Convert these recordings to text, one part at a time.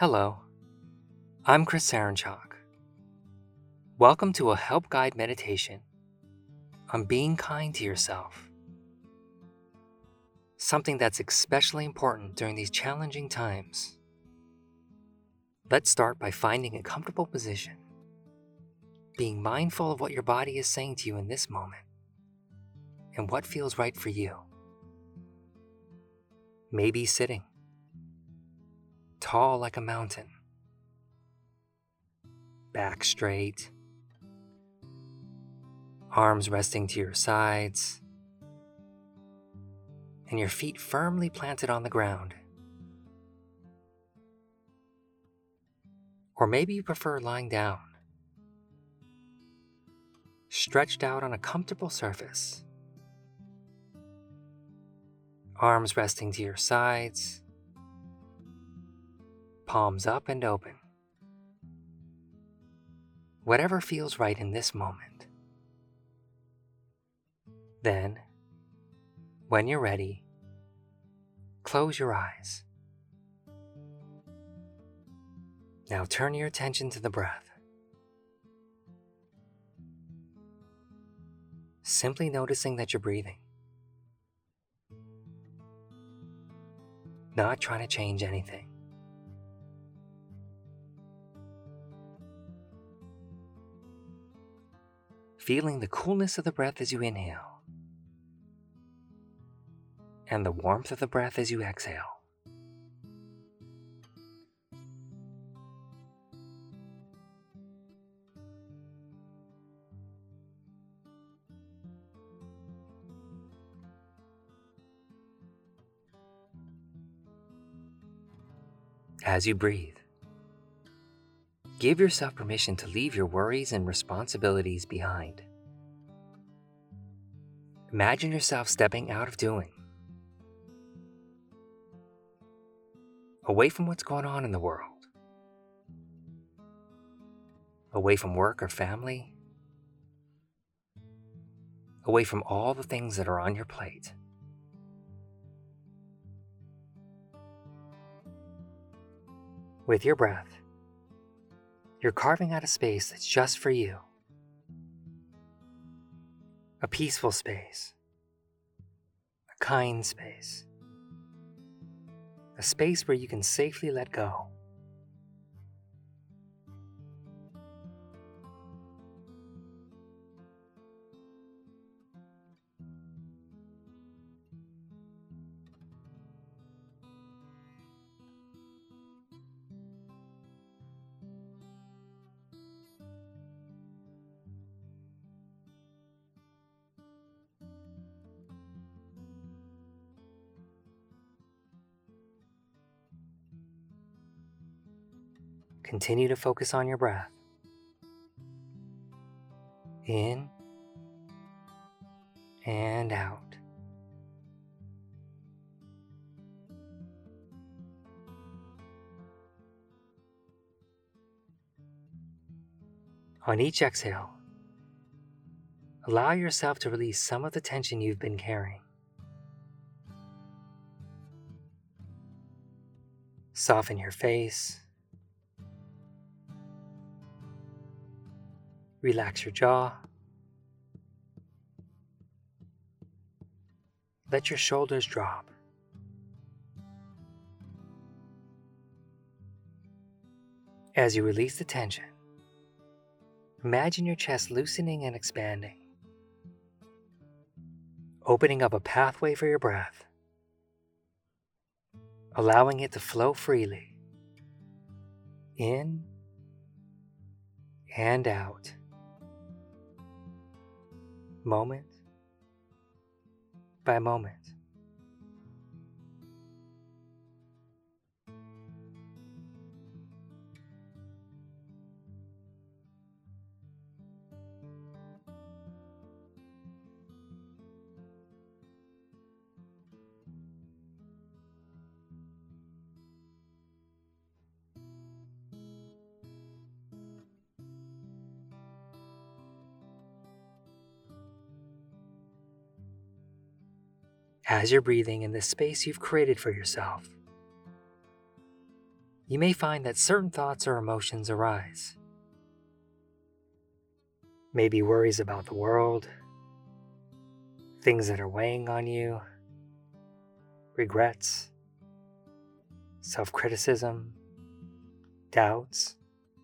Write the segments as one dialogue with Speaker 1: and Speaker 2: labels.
Speaker 1: Hello, I'm Chris Saranchak. Welcome to a Help Guide meditation on being kind to yourself, something that's especially important during these challenging times. Let's start by finding a comfortable position, being mindful of what your body is saying to you in this moment and what feels right for you. Maybe sitting, tall like a mountain, back straight, arms resting to your sides, and your feet firmly planted on the ground. Or maybe you prefer lying down, stretched out on a comfortable surface, arms resting to your sides, palms up and open. Whatever feels right in this moment. Then, when you're ready, close your eyes. Now turn your attention to the breath. Simply noticing that you're breathing. Not trying to change anything. Feeling the coolness of the breath as you inhale, and the warmth of the breath as you exhale. As you breathe, give yourself permission to leave your worries and responsibilities behind. Imagine yourself stepping out of doing, away from what's going on in the world, away from work or family, away from all the things that are on your plate. With your breath, you're carving out a space that's just for you. A peaceful space, a kind space, a space where you can safely let go. Continue to focus on your breath. In and out. On each exhale, allow yourself to release some of the tension you've been carrying. Soften your face. Relax your jaw. Let your shoulders drop. As you release the tension, imagine your chest loosening and expanding, opening up a pathway for your breath, allowing it to flow freely, in and out, moment by moment. As you're breathing in this space you've created for yourself, you may find that certain thoughts or emotions arise. Maybe worries about the world, things that are weighing on you, regrets, self-criticism, doubts.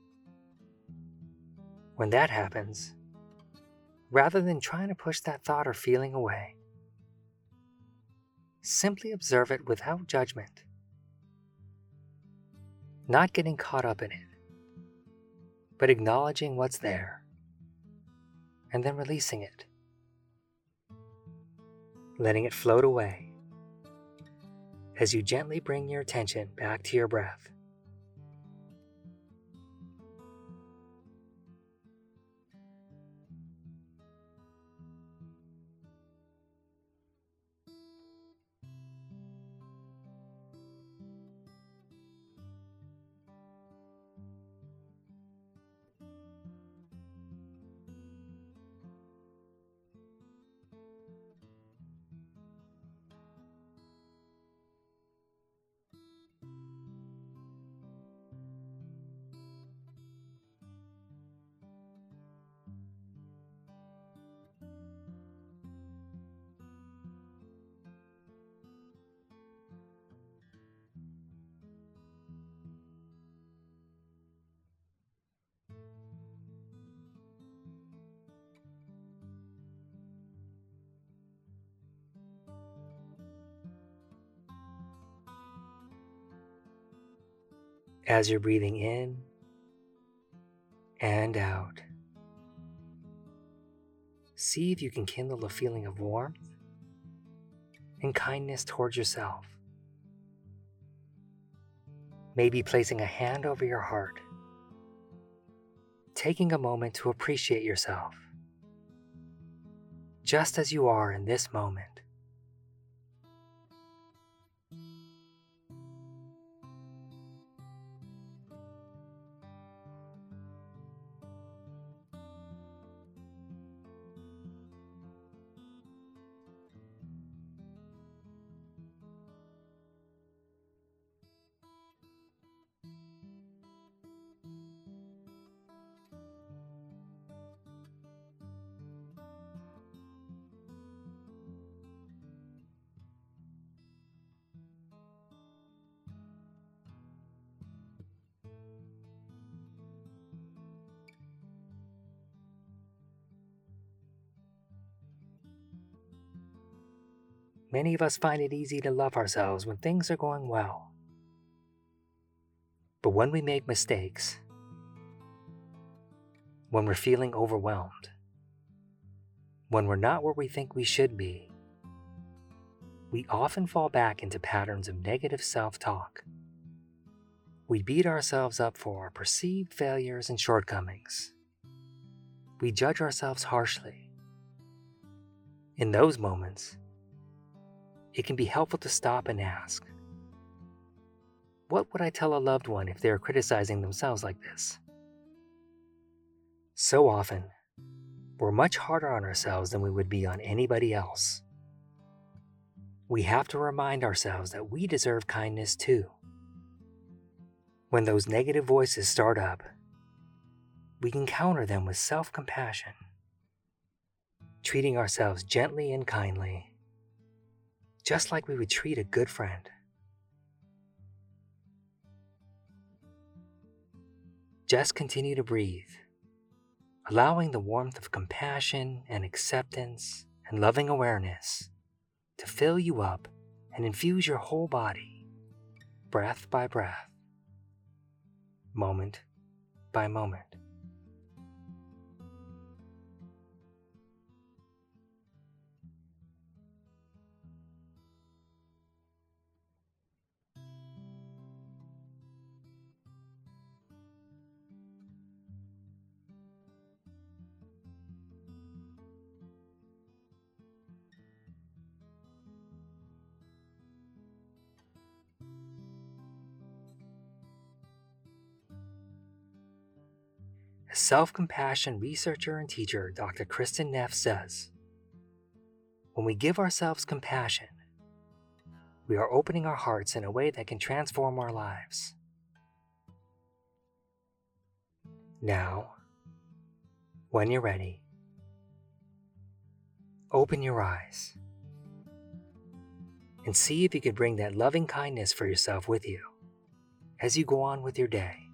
Speaker 1: When that happens, rather than trying to push that thought or feeling away, simply observe it without judgment, not getting caught up in it, but acknowledging what's there, and then releasing it, letting it float away as you gently bring your attention back to your breath. As you're breathing in and out, see if you can kindle a feeling of warmth and kindness towards yourself. Maybe placing a hand over your heart, taking a moment to appreciate yourself, just as you are in this moment. Many of us find it easy to love ourselves when things are going well. But when we make mistakes, when we're feeling overwhelmed, when we're not where we think we should be, we often fall back into patterns of negative self-talk. We beat ourselves up for our perceived failures and shortcomings. We judge ourselves harshly. In those moments, it can be helpful to stop and ask, what would I tell a loved one if they are criticizing themselves like this? So often, we're much harder on ourselves than we would be on anybody else. We have to remind ourselves that we deserve kindness too. When those negative voices start up, we can counter them with self-compassion, treating ourselves gently and kindly, just like we would treat a good friend. Just continue to breathe, allowing the warmth of compassion and acceptance and loving awareness to fill you up and infuse your whole body, breath by breath, moment by moment. As self-compassion researcher and teacher Dr. Kristin Neff says, when we give ourselves compassion, we are opening our hearts in a way that can transform our lives. Now, when you're ready, open your eyes and see if you could bring that loving kindness for yourself with you as you go on with your day.